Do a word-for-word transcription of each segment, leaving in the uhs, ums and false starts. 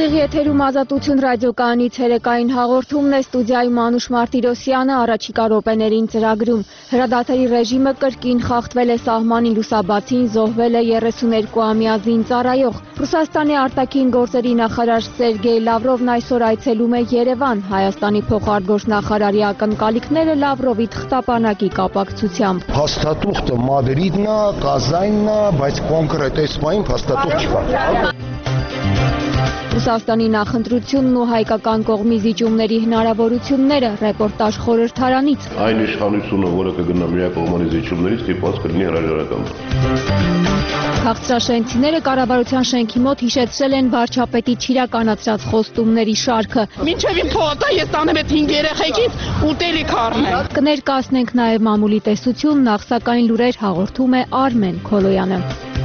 Ուղիղ եթերում Ազատություն ռադիոկայանի ցերեկային հաղորդումն է, ստուդիայում Անուշ Մարտիրոսյանը, առաջիկա րոպեներին ծրագրում։ Հրադադարի ռեժիմը կրկին խախտվել է սահմանին լուսաբացին, զոհվել է երեսուներկուամյա զինծառայող։ Ռուսաստանի արտաքին գործերի նախարար Սերգեյ Լավրովն այսօր այցելում է Երևան։ Հայաստանի փոխարտգործնախարարի ակնկալիքները Լավրովի թղթապանակի կապակցությամբ։ Փաստաթուղթը Մադրիդն է, Կազանն է, բայց կոնկրետ այս բանին փաստաթուղթ չկա։ Ռուսաստանի նախընտրությունն ու հայկական կողմի զիջումների հնարավորությունները, ռեպորտաժ խորհրդարանից։ Այն իշխանությունը, որը կգնա միակողմանի զիջումներից, ստիպված կլինի հրաժարական։ Քաղցրաշենցիները կառավարության շենքի մոտ հիշեցրել են վարչապետի չիրականացրած խոստումների շարքը։ Մինչև իմ փողոցը ես տանեմ այդ հինգ երեխեքից ուտելիք առնեմ։ Կներկայացնենք նաև մամուլի տեսություն, նախ սակայն լուրեր հաղորդում է Արմեն Քոլոյանը։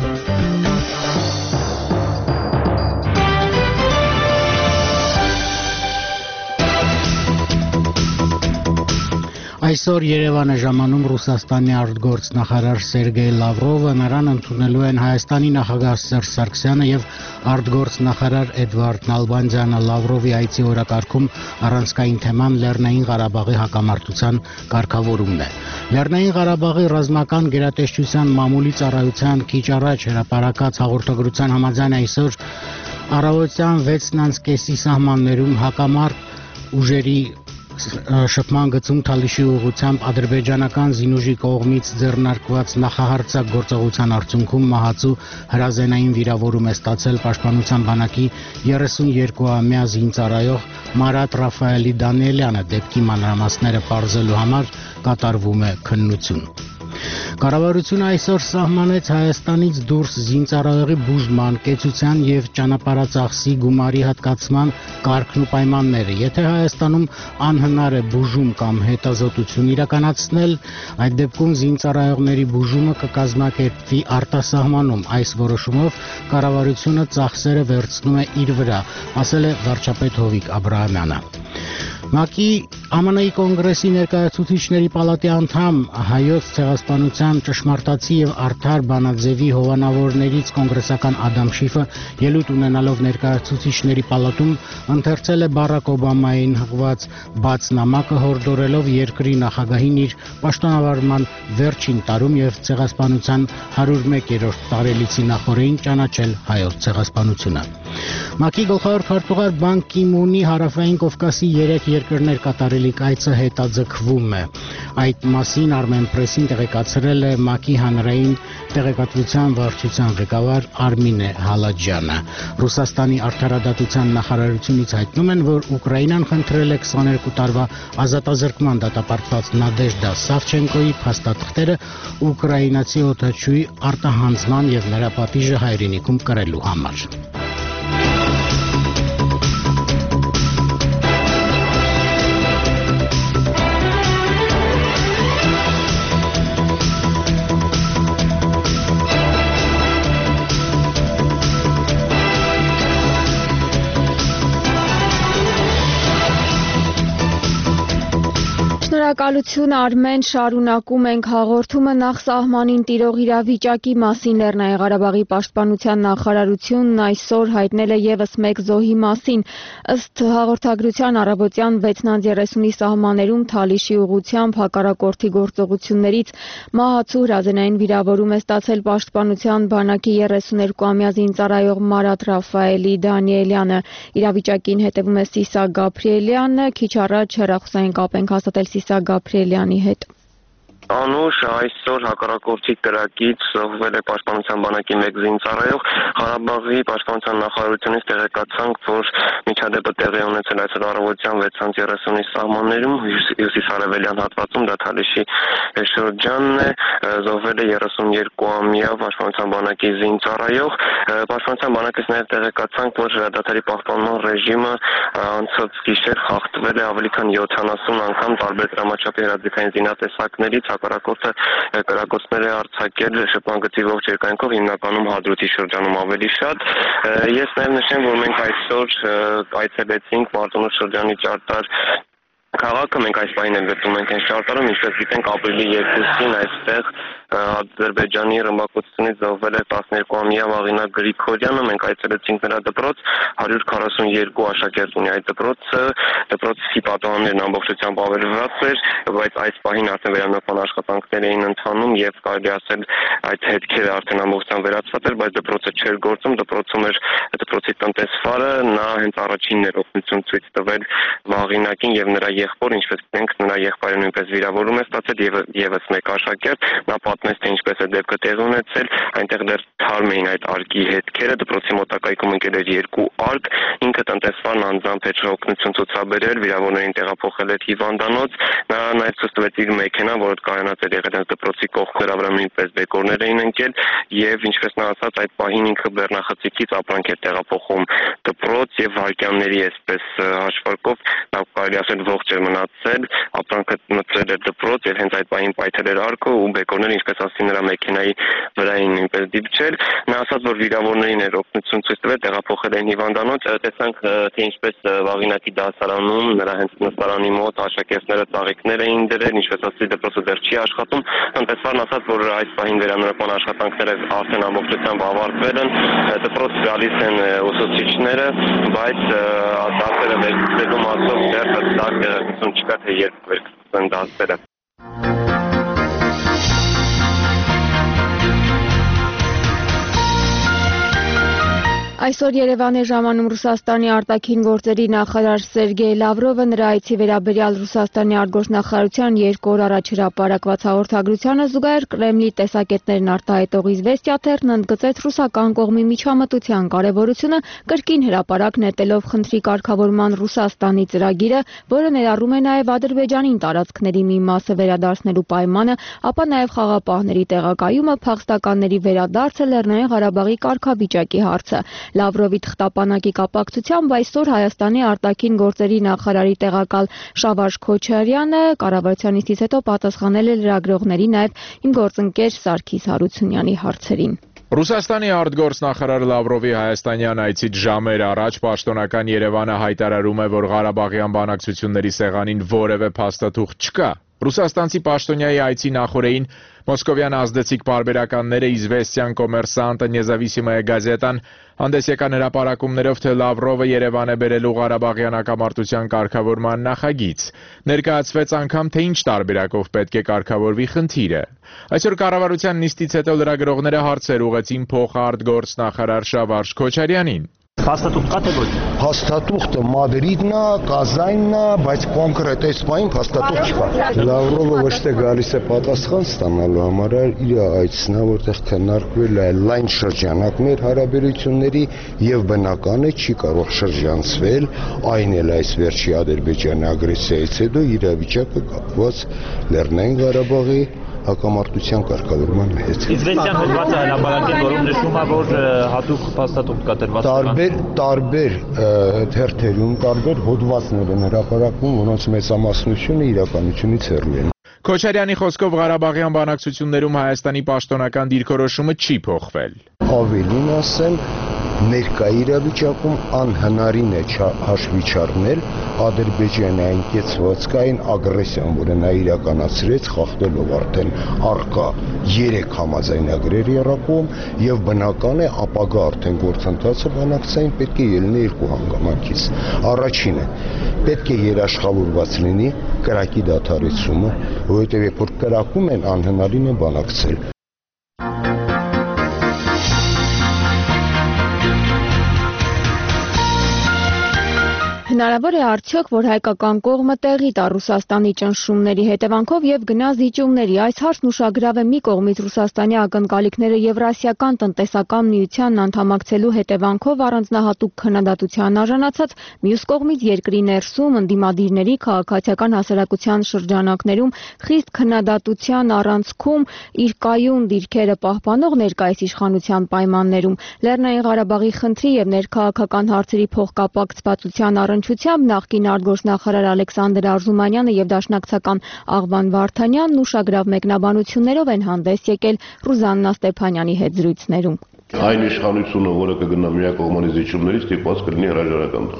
Այսօր Երևան է ժամանում Ռուսաստանի արտգործնախարար Սերգեյ Լավրովը, նրան ընդունելու են Հայաստանի նախագահ Սերժ Սարգսյանը եւ արտգործնախարար Էդվարդ Նալբանդյանը։ Լավրովի այցի օրակարգում առանցքային թեման Լեռնային Ղարաբաղի հակամարտության կարգավորումն է։ Լեռնային Ղարաբաղի ռազմական գերատեսչության մամուլի ծառայության քիչ առաջ հրապարակած հաղորդագրության համաձայն այսօր առավոտյան վեցն անց կեսի սահմաններում հակամարտ ուժերի շփման գծում Թալիշի ուղղությամբ ադրբեջանական զինուժի կողմից ձեռնարկված նախահարձակ գործողության արդյունքում մահացու հրազենային վիրավորում է ստացել Պաշտպանության բանակի երեսուներկուամյա զինծառայող Մարատ Ռաֆայելի Դանիելյանը։ Դեպքի մանրամասները պարզելու համար կատարվում է քննություն։ Կառավարությունը այսօր սահմանեց Հայաստանից դուրս զինծառայողի բուժման, կեցության եւ ճանապարհածախսի գումարի հատկացման կարգն ու պայմանները։ Եթե Հայաստանում անհնար է բուժում կամ հետազոտություն իրականացնել, այդ դեպքում զինծառայողների բուժումը կկազմակերպվի արտասահմանում։ Այս որոշումով կառավարությունը ծախսերը վերցնում է իր վրա, ասել է վարչապետ Հովիկ Աբրահամյանը։ ՄԱԿ-ի ԱՄՆ-ի կոնգրեսի ներկայացուցիչների պալատի անդամ հայոց ցեղասպանության ճշմարտացի եւ արդար բանաձեւի հովանավորներից կոնգրեսական Ադամ Շիֆը ելույթ ունենալով ներկայացուցիչների պալատում ընթերցել է Բարակ Օբամային հղված բաց նամակը, հորդորելով երկրի նախագահին իր պաշտոնավարման վերջին տարում եւ ցեղասպանության հարյուր մեկերորդ տարելիցի նախօրեին ճանաչել հայոց ցեղասպանությունը։ ՄԱԿ-ի գլխավոր քարտուղար Բան Կի Մունի Հարավային Կովկասի երեք երկրներ կատարելիք այցը հետաձգվում է։ Այդ մասին Armen Press-ին տեղեկացրել է ՄԱԿ-ի հանրային տեղեկատվության վարչության ղեկավար Արմինե Հալաջյանը։ Ռուսաստանի արդարադատության նախարարությունից հայտնում են, որ Ուկրաինան խնդրել է քսաներկու տարվա ազատազրկման դատապարտված Նադեժդա Սավչենկոյի փաստաթղթերը ուկրաինացի օդաչուի արտահանձման եւ նրա պատիժը հայրենիքում կրելու համար։ Շնորհակալություն Արմեն, շարունակում ենք հաղորդումը նախ սահմանին տիրող իրավիճակի մասին։ Լեռնային Ղարաբաղի պաշտպանության նախարարությունն այսօր հայտնել է եւս մեկ զոհի մասին։ Ըստ հաղորդագրության առավոտյան վեցն երեսունի սահմաններում Թալիշի ուղղությամբ հակառակորդի գործողություններից մահացու հրազենային վիրավորում է ստացել Պաշտպանության բանակի երեսուներկուամյա զինծառայող Մարատ Ռաֆայելի Դանիելյանը։ Իրավիճակին հետևում է Սիսա Գաբրիելյանը։ Քիչ առաջ հեռախոսային կապ ենք հաստատել Սիսա Գաբրիելյանի հետ։ Անուշ այսօր հակառակորդի կրակից զոհվել է Պաշտպանության բանակի մեկ զինծառայող։ Ղարաբաղի պաշտպանության նախարարությունից տեղեկացանք, որ միջադեպը տեղի ունեցել այսօր առավոտյան վեցից երեսունի սահմաններում հյուսիսարևելյան հատվածում, դա Թալիշի շրջանն է, զոհվել է երեսուներկուամյա Պաշտպանության բանակի զինծառայող։ Պաշտպանության բանակից նաև տեղեկացանք, որ հրադադարի պահպանման ռեժիմը անցած գիշեր խախտվել է ավելի քան յոթանասուն անգամ տարբեր դրամաչափի հրաձգային զինատեսակներից։ Հակառակորդը կրակոցներ է արձակել շփմանգծի ողջ երկայնքով, հիմնականում Հադրութի շրջանում ավելի շատ։ Ես նաև նշեմ, որ մենք այսօր այցելեցինք Մարտունու շրջանի Ճարտար քաղաքը, մենք այս պահին էլ գտնվում ենք այս ճարտարում, ինչպես գիտենք ապրիլի երկուսին այստեղ Ադրբեջանի ռմբակոծությունից զոհվել էր տասներկուամյա Վաղինա Գրիգորյանը, մենք այցելեցինք նրա դպրոց, հարյուր քառասունյոթ աշակերտ ունի այդ դպրոցը, դպրոցի պատուհաններն ամբողջությամբ ավերված էր, բայց այս պահին արդեն վերանորոգման աշխատանքներ էին ընթանում եւ կարելի ասել այդ հետքերը արդեն ամբողջությամբ վերացված էր, բայց դպրոցը չէր գործում, դպրոցում էր դպրոցի տնտեսվարը, նա հենց առաջինն էր օգնություն ցույց տվել Վաղինակին եւ նրա եղբոր, ինչպես գիտենք, նրա եղբայրը նույնպես վիրավորում է ստացել եւ եւս մեկ աշակերտ, նա պատմեց թե ինչպես է դեպքը տեղի ունեցել, այնտեղ դեռ թարմ էին այդ արկի հետքերը, դպրոցի մոտակայքում ընկել էր երկու արկ, ինքը տնտեսվարն անձամբ էր օգնություն ցուցաբերել, վիրավորներին տեղափոխել էր հիվանդանոց, նա նաեւ ցույց տվեց իր մեքենան, որը կայանած էր եղել դպրոցի կողքերը, վրա նույնպես բեկորներ էին ընկել եւ ինչպես նա ասաց, այդ պահին ինքը բեռնախցիկից ապրանք էր տեղափոխում դպրոց եւ վարկյանների այսպես հաշվարկով նա կարելի ասել ողջ էր մնացել, ապրանքը մտցրել էր դպրոց եւ հենց այդ պահին պայթել էր արկը ու բեկորները, ինչպես ասի, նրա մեքենայի վրա էին նույնպես դիպչել, նա ասաց, որ վիրավորներին էր օգնություն ցույց տվել, տեղափոխել են հիվանդանոց, տեսանք թե ինչպես Վաղինակի դասարանում նրա հենց նստարանի մոտ աշակերտները ծաղիկներ էին դրել, ինչպես ասի, դպրոցը դեռ չի աշխատում, տնտեսվարն ասաց, որ այս պահին վերանորոգման աշխատանքները արդեն ամբողջությամբ ավարտվել են, դպրոց գալիս են ուսուցիչները, բայց դասերը վերցնելու մասով դեռ հստակ տեղեկություն չկա, թե երբ վերցնեն դասերը։ Այսօր Երևան է ժամանում Ռուսաստանի արտաքին գործերի նախարար Սերգեյ Լավրովը նրա այցի վերաբերյալ Ռուսաստանի արտգործնախարարության երկու օր առաջ հրապարակված հաղորդագրությանը զուգահեռ Կրեմլի տեսակետներն արտահայտող Իզվեստիա թերթն ընդգծեց ռուսական կողմի միջամտության կարևորությունը, կրկին հրապարակ նետելով խնդրի կարգավորման Ռուսաստանի ծրագիրը, որը ներառում է նաև Ադրբեջանին տարածքների մի մասը վերադարձնելու պայմանը, ապա նաև խաղապահների տեղակայումը, փախստականների վերադարձը, Լեռնային Ղարաբաղի կարգավիճակի հարցը։ Լավրովի թղթապանակի կապակցությամբ այսօր Հայաստանի արտաքին գործերի նախարարի տեղակալ Շավարժ Քոչարյանը կառավարության նիստից հետո պատասխանել է լրագրողների, նաև իմ գործընկեր Սարգիս Հարությունյանի հարցերին։ Ռուսաստանի արտգործնախարար Լավրովի հայաստանյան այցից ժամեր առաջ պաշտոնական Երևանը հայտարարում է, որ Ղարաբաղյան բանակցությունների սեղանին որևէ փաստաթուղթ չկա։ Ռուսաստանցի պաշտոնյայի այցի նախօրեին մոսկովյան ազդեցիկ պարբերականները Իզվեստյան, Կոմերսանտը, Նեզավիսիմայա գազետան հանդես եկան հրապարակումներով, թե Լավրովը Երևան է բերելու Ղարաբաղյան հակամարտության կարգավորման նախագիծ։ Ներկայացվեց անգամ, թե ինչ տարբերակով պետք է կարգավորվի խնդիրը։ Այսօր կառավարության նիստից հետո լրագրողները հարցեր ուղղեցին փոխարտգործնախարար Շավարժ Քոչարյանին։ Փաստաթուղթ կա թե ոչ։ Փաստաթուղթը Մադրիդն է, Կազանն է, բայց կոնկրետ այս պահին փաստաթուղթ չկա։ Լավրովը ոչ թե գալիս է պատասխան ստանալու համար, այլ իր այցն է, որտեղ քննարկվել է լայն շրջանակ մեր հարաբերությունների եւ բնական է չի կարող շրջանցվել, այն էլ այս վերջի Ադրբեջանի ագրեսիայից հետո իրավիճակը կապված Լեռնային Ղարաբաղի հակամարտության կարգավորման հետ։ Իզվեստյան հոդվածը հրապարակել, որում նշվում է, որ հատուկ փաստաթուղթ կա տրված։ Տարբեր տարբեր թերթերում տարբեր հոդվածներ են հրապարակվում, որոնց մեծամասնությունը իրականությունից հեռու են։ Քոչարյանի խոսքով Ղարաբաղյան բանակցություններում Հայաստանի պաշտոնական դիրքորոշումը չի փոխվել։ Ավելին ասեմ, ներկա իրավիճակում անհնարին է հաշվի չառնել Ադրբեջանի անկեցվածքային ագրեսիան, որը նա իրականացրեց, խախտելով արդեն առկա երեք համաձայնագրեր եռակողմ եւ բնական է ապագա արդեն գործընթացը բանակցային պետք է ելնի երկու հանգամանքից։ Առաջինը պետք է երաշխավորված լինի կրակի դադարեցումը, որովհետեւ երբ որ կրակում են անհնարին է բանակցել։ Հնարավոր է արդյոք, որ հայկական կողմը տեղի տա Ռուսաստանի ճնշումների հետևանքով եւ գնա զիջումների։ Այս հարցն ուշագրավ է մի կողմից Ռուսաստանի ակնկալիքները Եվրասիական տնտեսական միությանն անդամակցելու հետևանքով առանձնահատուկ քննադատության արժանացած, մյուս կողմից երկրի ներսում ընդդիմադիրների քաղաքացիական հասարակության շրջանակներում խիստ քննադատության առանցքում իր կայուն դիրքերը պահպանող ներկայիս իշխանության պայմաններում Լեռնային Ղարաբաղի խնդրի եւ ներքաղաքական հարցերի փոխկապակցվածության առնչությամբ նախկին արտգործնախարար Ալեքսանդր Արզումանյանը եւ դաշնակցական Աղվան Վարդանյանն ուշագրավ մեկնաբանություններով են հանդես եկել Ռուզաննա Ստեփանյանի հետ զրույցներում։ Այն իշխանությունը, որը կգնա միակողմանի զիջումներից, ստիպված կլինի հրաժարական տալ։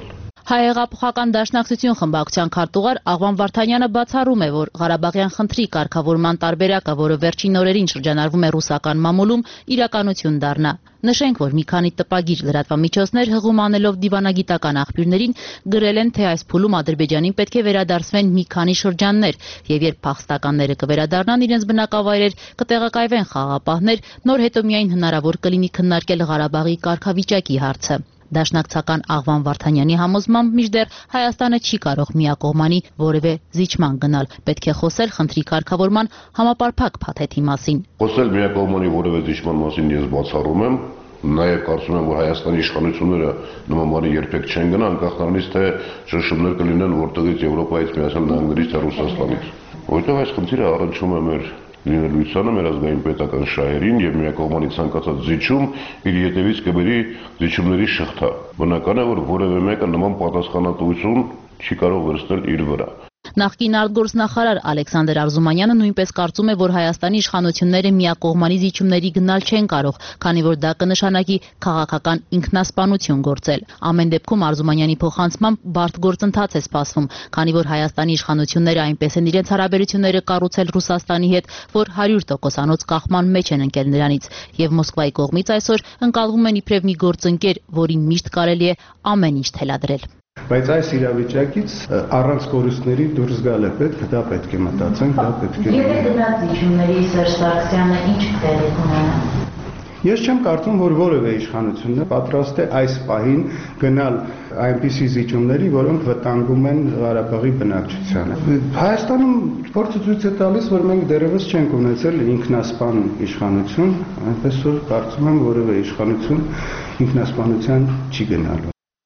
Հայեղափոխական դաշնակցություն խմբակցության քարտուղար Աղվան Վարդանյանը բացառում է, որ Ղարաբաղյան խնդրի կարգավորման տարբերակը, որը վերջին օրերին շրջանառվում է ռուսական մամուլում, իրականություն դառնա։ Նշենք, որ մի քանի տպագիր լրատվամիջոցներ հղում անելով դիվանագիտական աղբյուրներին գրել են, թե այս փուլում Ադրբեջանին պետք է վերադարձվեն մի քանի շրջաններ, եւ երբ փախստականները կվերադառնան իրենց բնակավայրեր, կտեղակայվեն խաղաղապահներ, նոր հետո միայն հնարավոր կլինի քննարկել Ղարաբաղի կարգավիճակի հարցը։ Դաշնակցական Աղվան Վարդանյանի համոզմամբ մինչդեռ Հայաստանը չի կարող միակողմանի որևէ զիջման գնալ, պետք է խոսել խնդրի կարգավորման համապարփակ փաթեթի մասին։ Խոսել միակողմանի որևէ զիջման մասին ես բացառում եմ, նաև կարծում եմ, որ Հայաստանի իշխանությունները նման բանի երբեք չեն գնա, անկախ նրանից, թե շնշումներ կլինեն որտեղից Եվրոպայից, Միացյալ Նահանգներից, թե Ռուսաստանից։ Որտեղ այս խնդիրը առնչվում է մեր լինելույթանը, մեր ազգային պետական շահերին եւ միակողմանի ցանկացած զիջում իր ետևից կբերի զիջումների շղթա։ Բնական է, որ որևէ մեկը նման պատասխանատվություն չի կարող վերցնել իր վրա։ Նախկին արտգործնախարար Ալեքսանդր Արզումանյանը նույնպես կարծում է, որ Հայաստանի իշխանությունները միակողմանի զիջումների գնալ չեն կարող, քանի որ դա կնշանակի քաղաքական ինքնասպանություն գործել։ Ամեն դեպքում Արզումանյանի փոխանցմամբ բարդ գործընթաց է սպասվում, քանի որ Հայաստանի իշխանությունները այնպես են իրենց հարաբերությունները կառուցել Ռուսաստանի հետ, որ հարյուր տոկոսանոց կախման մեջ են ընկել նրանից, եւ Մոսկվայի կողմից այսօր ընկալվում են իբրև մի գործընկեր, որին միշտ կարելի է ամեն ինչ թելադրել։ Բայց այս իրավիճակից առանց կորուստների դուրս գալ է պետք, դա պետք է մտածենք, դա պետք է։ Եթե գնաց զիջումների Սերժ Սարգսյանը ինչ կտեղի կունենա։ Ես չեմ կարծում, որ որևէ իշխանություն պատրաստ է այս պահին գնալ այնպիսի զիջումների, որոնք վտանգում են Ղարաբաղի բնակչությանը։ Հայաստանում փորձը ցույց է տալիս, որ մենք դեռևս չենք ունեցել ինքնասպան իշխանություն, այնպես որ կարծում եմ որևէ իշխանություն ինքնասպանության չի գնալու։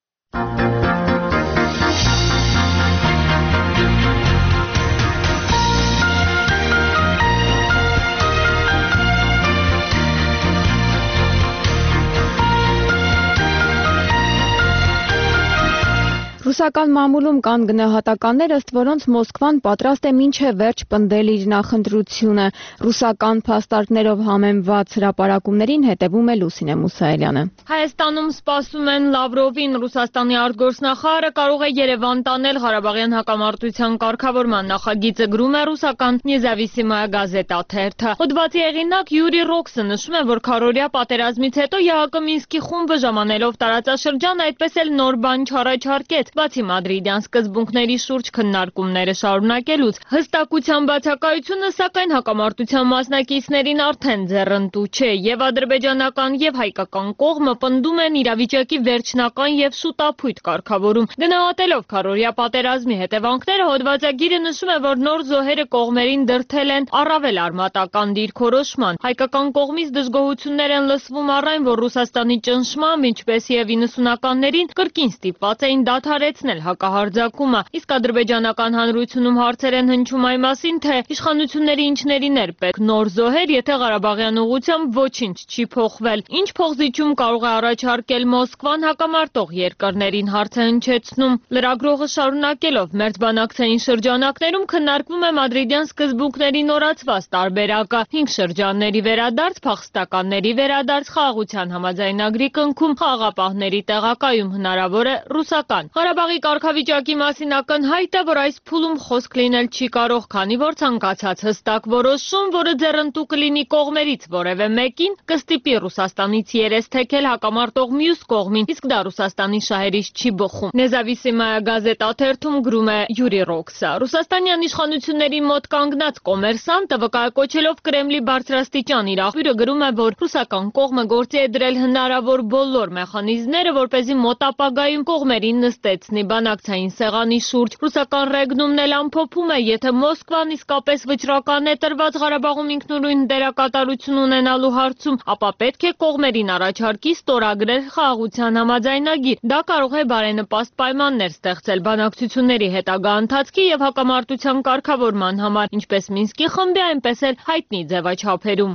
Ռուսական մամուլում կան գնահատականներ, ըստ որոնց Մոսկվան պատրաստ է մինչև վերջ պնդել իր նախընտրությունը։ Ռուսական փաստարկներով համեմված հրապարակումներին հետևում է Լուսինե Մուսայելյանը։ Հայաստանում սպասում են Լավրովին, Ռուսաստանի արտգործնախարարը կարող է Երևան տանել Ղարաբաղյան հակամարտության կարգավորման նախագիծը, գրում է ռուսական Նեզավիսիմայա գազետա թերթը։ Հոդվածի հեղինակ Յուրի Ռոքսը նշում է, որ քառօրյա պատերազմից հետո ԵԱՀԿ Մինսկի խումբը ժամանելով տարածաշրջան այդպես էլ նոր բան չառաջարկեց։ Բացի մադրիդյան սկզբունքների շուրջ քննարկումները շարունակելուց, հստակության բացակայությունը, սակայն հակամարտության մասնակիցներին արդեն ձեռնտու չէ, եւ ադրբեջանական եւ հայկական կողմը պնդում են իրավիճակի վերջնական եւ շուտափույթ կարգավորում։ Գնահատելով քառօրյա պատերազմի հետևանքները, հոդվածագիրը նշում է, որ նոր զոհերը կողմերին դրդել են առավել արմատական դիրքորոշման։ Հայկական կողմից դժգոհություններ են լսվում առ այն, որ Ռուսաստանի ճնշմամբ, ինչպես եւ իննսունականներին կրկին ստիպված էին դադարեցնել հակահարձակումը, իսկ ադրբեջանական հանրությունում հարցեր են հնչում այն մասին, թե իշխանությունների ինչներին էր պետք նոր զոհեր, եթե Ղարաբաղյան ուղղությամբ ոչինչ չի փոխվել։ Ինչ փոխզիջում կարող է առաջարկել Մոսկվան հակամարտող երկրներին, հարցը հնչեցնում։ Լրագրողը շարունակելով, մերձբանակցային շրջանակներում քննարկվում է մադրիդյան սկզբունքների նորացված տարբերակը, հինգ շրջանների վերադարձ, փախստականների վերադարձ, խաղաղության համաձայնագրի կնքում, խաղաղապահների տեղակայում հնարավոր է ռուսական։ Ղարաբաղի կարգավիճակի մասին ակնհայտ է, որ այս փուլում խոսք լինել չի կարող, քանի որ ցանկացած հստակ որոշում, որը ձեռնտու կլինի կողմերից որևէ մեկին, կստիպի Ռուսաստանից երես թեքել հակամարտող մյուս կողմին, իսկ դա Ռուսաստանի շահերից չի բխում։ Նեզավիսիմայա գազետա թերթում գրում է Յուրի Ռոքսը։ Ռուսաստանյան իշխանությունների մոտ կանգնած կոմերսանտը վկայակոչելով Կրեմլի բարձրաստիճան իր աղբյուրը գրում է, որ ռուսական կողմը գործի է դրել հնարավոր բոլոր մեխանիզմները, որպեսզի մոտ ապագայում կողմերին նստեցնի բանակցային սեղանի շուրջ։ Ռուսական ռեգնումն էլ ամփոփում է, եթե Մոսկվան իսկապես վճռական է տրված Ղարաբաղում ինքնուրույն դերակատարություն ունենալու հարցում, ապա պետք է կողմերին առաջարկի ստորագրել խաղաղության համաձայնագիր։ Դա կարող է բարենպաստ պայմաններ ստեղծել բանակցությունների հետագա ընթացքի եւ հակամարտության կարգավորման համար, ինչպես Մինսկի խմբի, այնպես էլ հայտնի ձևաչափերում։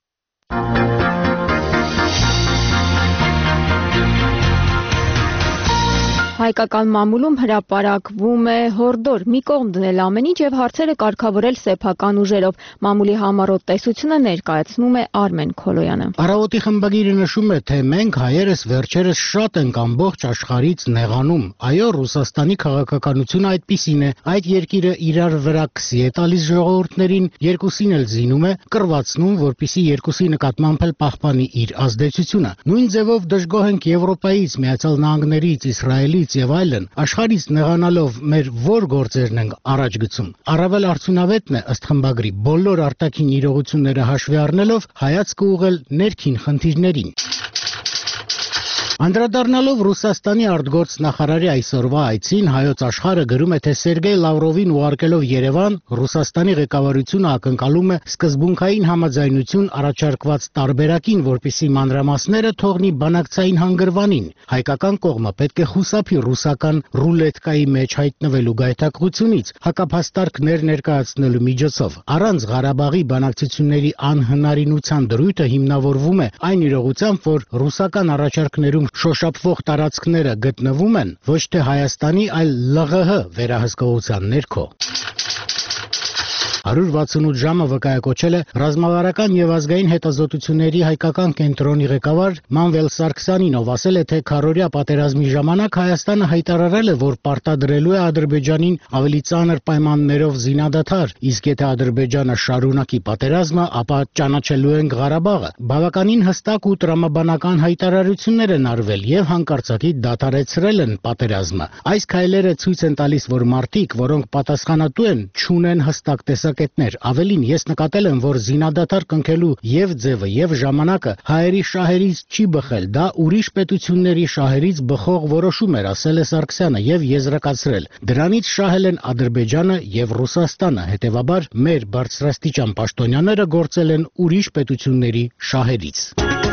Հայկական մամուլում հրապարակվում է հորդոր՝ մի կողմ դնել ամեն ինչ եւ հարցերը կարգավորել սեփական ուժերով։ Մամուլի համառոտ տեսությունը ներկայացնում է Արմեն Քոլոյանը։ Առավոտի խմբագիրը նշում է, թե մենք հայերս վերջերս շատ ենք ամբողջ աշխարհից նեղանում։ Այո, Ռուսաստանի քաղաքականությունը այդպիսին է։ Այդ երկիրը իրար վրա քսի է տալիս ժողովուրդներին, երկուսին էլ զինում է, կռվածնում, որպիսի երկուսի նկատմամբ էլ պահպանի իր ազդեցությունը։ Նույն ձևով դժգոհ ենք Եվրոպայից, Միացյալ Նահանգներից, Իսրայելից եւ այլն, աշխարհից նեղանալով մեր ո՞ր գործերն ենք առաջ գցում։ Առավել արդյունավետն է, ըստ խմբագրի, բոլոր արտաքին իրողությունները հաշվի առնելով հայացքը ուղղել ներքին խնդիրներին։ Անդրադառնալով Ռուսաստանի արտգործնախարարի այսօրվա այցին, Հայոց Աշխարհը գրում է, թե Սերգեյ Լավրովին ուղարկելով Երևան, Ռուսաստանի ղեկավարությունը ակնկալում է սկզբունքային համաձայնություն առաջարկված տարբերակին, որպիսի մանրամասները թողնի բանակցային հանգրվանին։ Հայկական կողմը պետք է խուսափի ռուսական ռուլետկայի մեջ հայտնվելու գայթակղությունից, հակափաստարկներ ներկայացնելու միջոցով։ Առանց Ղարաբաղի բանակցությունների անհնարինության դրույթը հիմնավորվում է այն իրողությամբ, որ ռուսական առաջարկներում շոշափվող տարածքները գտնվում են ոչ թե Հայաստանի, այլ Լ Ղ Հ վերահսկողության ներքո։ հարյուր վաթսունութ ժամը վկայակոչել է ռազմավարական եւ ազգային հետազոտությունների հայկական կենտրոնի ղեկավար Մանվել Սարգսյանին, ով ասել է, թե քառօրյա պատերազմի ժամանակ Հայաստանը հայտարարել է, որ պարտադրելու է Ադրբեջանին ավելի ծանր պայմաններով զինադադար, իսկ եթե Ադրբեջանը շարունակի պատերազմը, ապա ճանաչելու են Ղարաբաղը։ Բավականին հստակ ու տրամաբանական հայտարարություններ են արվել եւ հանկարծակի դադարեցրել են պատերազմը։ Այս քայլերը ցույց են տալիս, որ մարդիկ, որոնք պատասխանատու են, չունեն հստակ տեսակետներ։ Ավելին, ես նկատել եմ, որ զինադադար կնքելու եւ ձևը եւ ժամանակը հայերի շահերից չի բխել, դա ուրիշ պետությունների շահերից բխող որոշում էր, ասել է Սարգսյանը եւ եզրակացրել. դրանից շահել են Ադրբեջանը եւ Ռուսաստանը, հետեւաբար մեր բարձրաստիճան պաշտոնյաները գործել են ուրիշ պետությունների շահերից։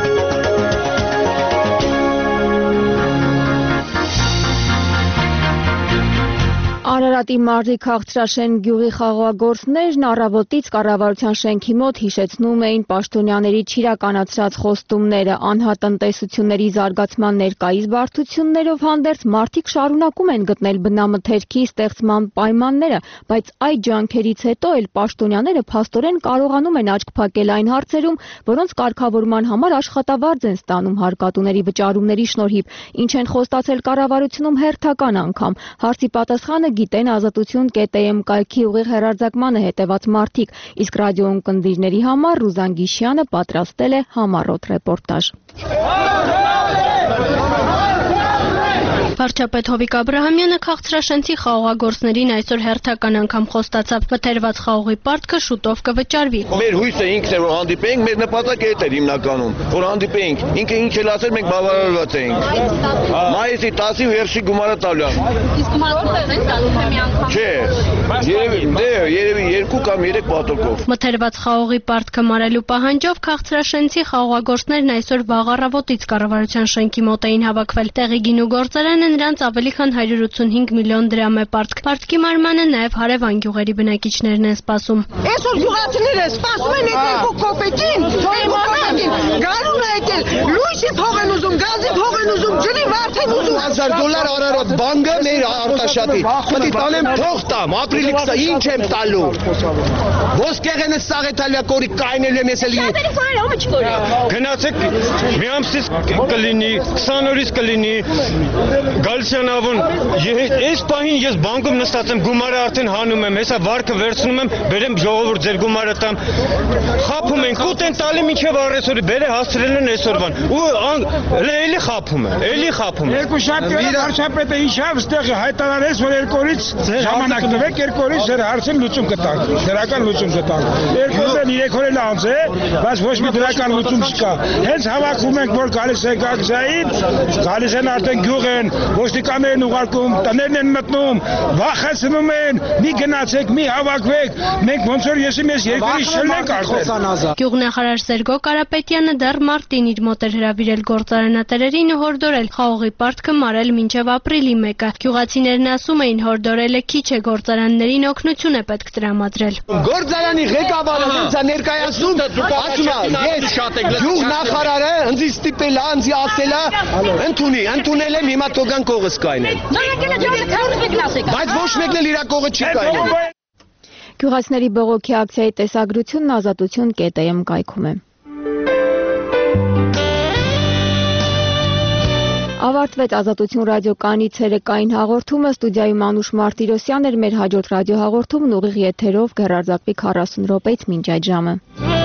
Արարատի մարզի Քաղցրաշեն գյուղի խաղողագործներն առավոտից կառավարության շենքի մոտ հիշեցնում էին պաշտոնյաների չիրականացրած խոստումները, անհատնտեսությունների զարգացման ներկայիս բարդություններով հանդերձ մարդիկ շարունակում են գտնել բնամթերքի ստեղծման պայմանները, բայց այդ ջանքերից հետո էլ պաշտոնյաները փաստորեն կարողանում են աչք փակել այն հարցերում, որոնց կարգավորման համար աշխատավարձ են ստանում հարկատուների վճարումների շնորհիվ, ինչ են խոստացել կառավարությունում հերթական անգամ։ Հարցի պատասխանը գիտեն ազատություն կետ էմ կայքի ուղիղ հեռարձակմանը հետևած մարդիկ, իսկ ռադիոընկերների համար Ռուզան Գիշյանը պատրաստել է համառոտ ռեպորտաժ։ Վարչապետ Հովիկ Աբրահամյանը Քաղցրաշենցի խաղողագործներին այսօր հերթական անգամ խոստացավ, մթերված խաղողի պարտքը շուտով կվճարվի։ Մեր հույսը ինքն է, որ հանդիպենք, մեր նպատակը այդ էր հիմնականում, որ հանդիպենք։ Ինքը ինչ էլ ասել, մենք բավարարված ենք։ Մայիսի տասի վերջի գումարը տալու եմ։ Իսկ գումարը ո՞րտեղ են տալու մի անգամ։ Չէ, երևի, դե, երևի երկու կամ երեք պատոկով։ Մթերված խաղողի պարտքը մարելու պահանջով Քաղցրաշենցի խաղողագործներն այսօր վաղ առավոտից կառավարության շենքի մոտ էին հավաքվել։ Տեղի գինու գործարանը նրանց ավելի քան հարյուր ութսունհինգ միլիոն դրամ է պարտք։ Պարտքի մարմանը նաև հարևան գյուղերի բնակիչներն են սպասում։ Այսօր գյուղացիները սպասում են այդ երկու կոպեկին, թոյմանին, գարուն է եկել, լույսի փող են ուզում, գազի փող են ուզում, ջրի վարդ են ուզում։ հազար դոլար արարոտ բանկը մեր Արտաշատի։ Պետք է տանեմ թող տամ, ապրիլի քսան ինչ եմ տալու։ Ոսկեղենը սաղ է տալու կորի կայնել եմ ես էլի։ Շատերի ֆորերը ո՞մ չկորի։ Գնացեք մի ամսից կլինի, քսան օրից կլինի։ Գալսյանավուն, այս պահին ես բանկում նստած եմ, գումարը արդեն հանում եմ, հեսա վարկը վերցնում եմ, բերեմ ժողովուրդ ձեր գումարը տամ։ Խափում ենք, ուտ են տալի մինչև առեսօրի, բերը հասցրել են այսօրվան։ Ու էլի խափում է, էլի խափում է։ Երկու շաբթի օրը վարչապետը իջավ, ստեղ հայտարարեց, որ երկու օրից ժամանակ տվեք, երկու օրից ձեր հարցին լուծում կտանք, դրական լուծում կտանք։ Երկուսն երեք օր էլ անց է, բայց ոչ մի դրական լուծում չկա։ Հենց հավաքում ենք, որ գալիս է գակցային, գալիս են արդեն գյուղ են, ոստիկաններն ուղարկում, տներն են մտնում, վախեցնում են, մի գնացեք, մի հավաքվեք, մենք ոնց որ եսի մեզ երկրից չլնենք արդեն։ Գյուղնախարար Սերգո Կարապետյանը դեռ մարտին իր մոտ էր հրավիրել գործարանատերերին ու հորդորել խաղողի պարտքը մարել մինչև ապրիլի մեկը։ Գյուղացիներն ասում էին, հորդորելը քիչ է, գործարաններին օգնություն է պետք տրամադրել։ Գործարանի ղեկավարը ինձ ներկայացնում, ասում է, ես գյուղնախարարը ինձ ստիպել է, ինձ ասել է, ընդունի, ընդունել եմ, հիմա թող իրանք կողս կայնեն։ Բայց ոչ մեկն էլ իր կողը չի կայնեն։ Գյուղացիների բողոքի ակցիայի տեսագրությունն ազատություն կետ է ըմ կայքում է։ Ավարտվեց Ազատություն ռադիոկայանի ցերեկային հաղորդումը, ստուդիայում Անուշ Մարտիրոսյան էր, մեր հաջորդ ռադիոհաղորդումն ուղիղ եթերով կհեռարձակվի քառասուն րոպեից մինչ այդ ժամը։